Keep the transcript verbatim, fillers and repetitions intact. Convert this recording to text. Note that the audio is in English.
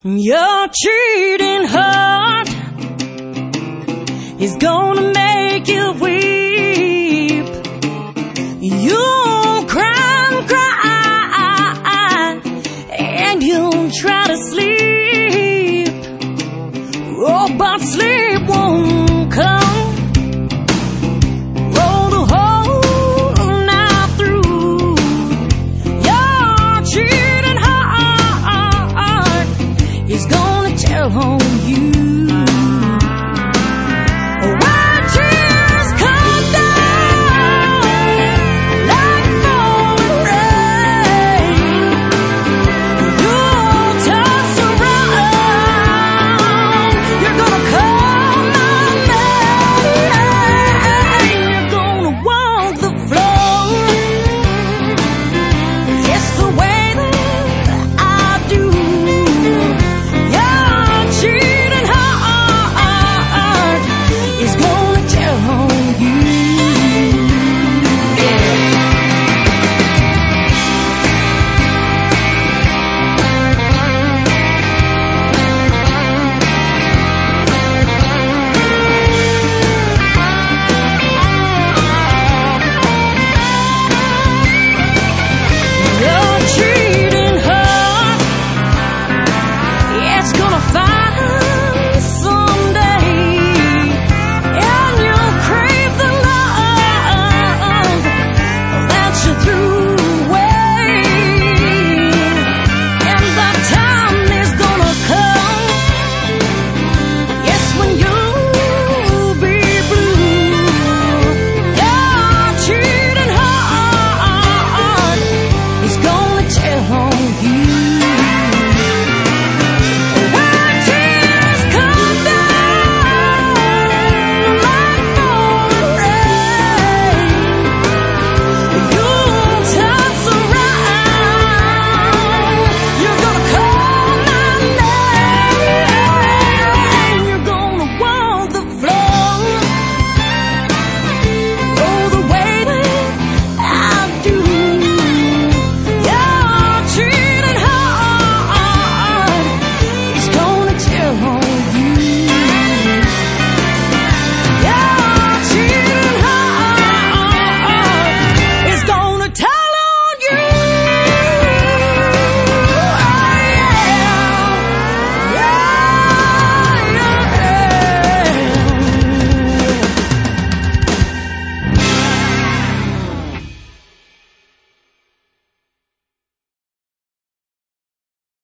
Your cheating heart is gonna make you weep. You'll cry and cry, and you'll try to sleep. Oh, but sleep won't come. Roll the whole night through. Your cheating heart is gonna tell home.